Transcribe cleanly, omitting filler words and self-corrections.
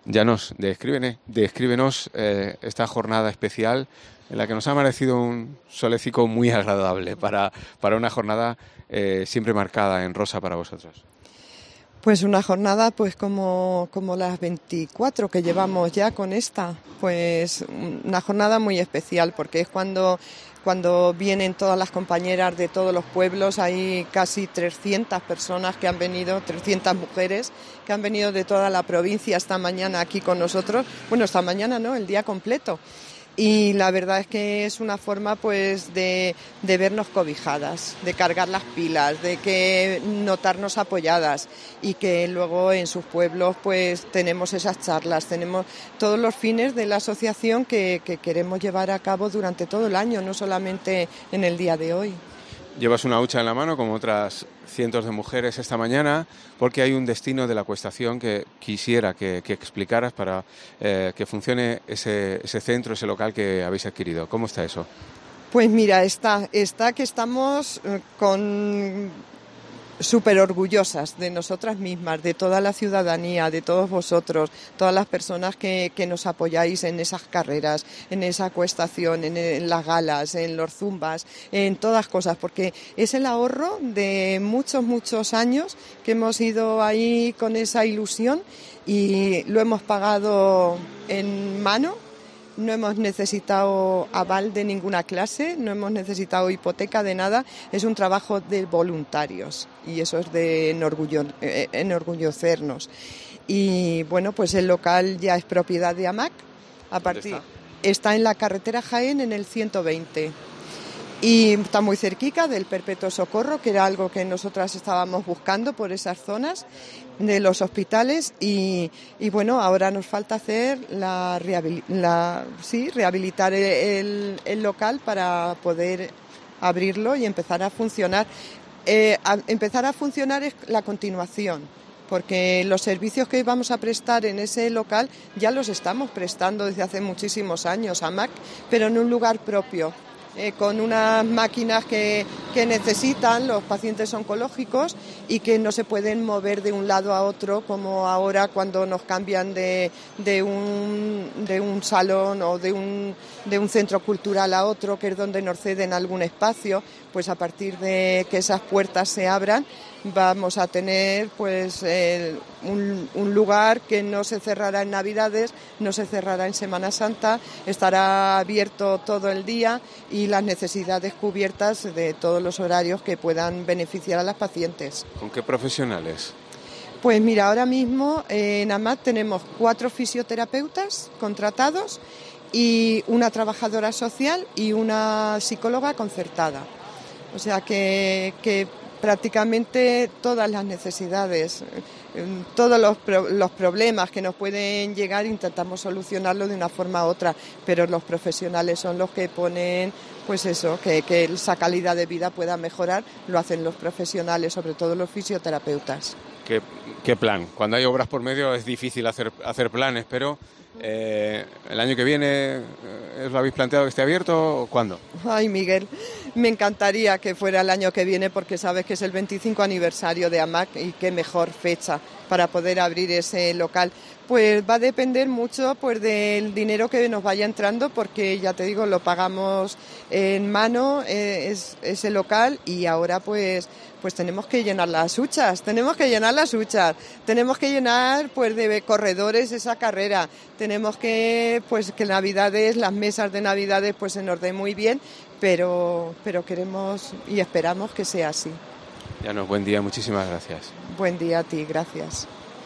Llanos, descríbenos esta jornada especial en la que nos ha parecido un solecito muy agradable para una jornada siempre marcada en rosa para vosotros. Pues una jornada pues como las 24 que llevamos ya con esta, pues una jornada muy especial porque es cuando vienen todas las compañeras de todos los pueblos. Hay casi 300 personas que han venido, 300 mujeres que han venido de toda la provincia esta mañana aquí con nosotros. Bueno, esta mañana no, el día completo. Y la verdad es que es una forma pues de vernos cobijadas, de cargar las pilas, de que notarnos apoyadas y que luego en sus pueblos pues tenemos esas charlas, tenemos todos los fines de la asociación que queremos llevar a cabo durante todo el año, no solamente en el día de hoy. Llevas una hucha en la mano, como otras cientos de mujeres esta mañana, porque hay un destino de la ecuestación que quisiera que explicaras para que funcione ese centro, ese local que habéis adquirido. ¿Cómo está eso? Pues mira, está que estamos súper orgullosas de nosotras mismas, de toda la ciudadanía, de todos vosotros, todas las personas que nos apoyáis en esas carreras, en esa ecuestación, en las galas, en los zumbas, en todas cosas, porque es el ahorro de muchos años que hemos ido ahí con esa ilusión y lo hemos pagado en mano. No hemos necesitado aval de ninguna clase, no hemos necesitado hipoteca de nada, es un trabajo de voluntarios y eso es de enorgullecernos. Y bueno, pues el local ya es propiedad de AMAC. Está en la carretera Jaén en el 120. Y está muy cerquita del Perpetuo Socorro, que era algo que nosotras estábamos buscando por esas zonas de los hospitales y bueno, ahora nos falta hacer rehabilitar el local para poder abrirlo y empezar a funcionar. Empezar a funcionar es la continuación, porque los servicios que vamos a prestar en ese local ya los estamos prestando desde hace muchísimos años a MAC, pero en un lugar propio. Con unas máquinas que necesitan los pacientes oncológicos y que no se pueden mover de un lado a otro como ahora cuando nos cambian de un salón o de un centro cultural a otro, que es donde nos ceden algún espacio. Pues a partir de que esas puertas se abran vamos a tener pues un lugar que no se cerrará en Navidades, no se cerrará en Semana Santa, estará abierto todo el día y las necesidades cubiertas de todos los horarios que puedan beneficiar a las pacientes. ¿Con qué profesionales? Pues mira, ahora mismo en AMAT tenemos 4 fisioterapeutas contratados y una trabajadora social y una psicóloga concertada. O sea que prácticamente todas las necesidades, todos los problemas que nos pueden llegar intentamos solucionarlo de una forma u otra, pero los profesionales son los que ponen pues eso, que esa calidad de vida pueda mejorar, lo hacen los profesionales, sobre todo los fisioterapeutas. ¿Qué plan? Cuando hay obras por medio es difícil hacer planes, pero ¿el año que viene lo habéis planteado que esté abierto o cuándo? Ay, Miguel, me encantaría que fuera el año que viene porque sabes que es el 25 aniversario de AMAC y qué mejor fecha para poder abrir ese local. Pues va a depender mucho pues del dinero que nos vaya entrando porque ya te digo, lo pagamos en mano ese local y ahora pues tenemos que llenar las huchas, tenemos que llenar pues de corredores esa carrera, tenemos que Navidades, las mesas de Navidades pues se nos dé muy bien, pero queremos y esperamos que sea así. Llanos, buen día, muchísimas gracias. Buen día a ti, gracias.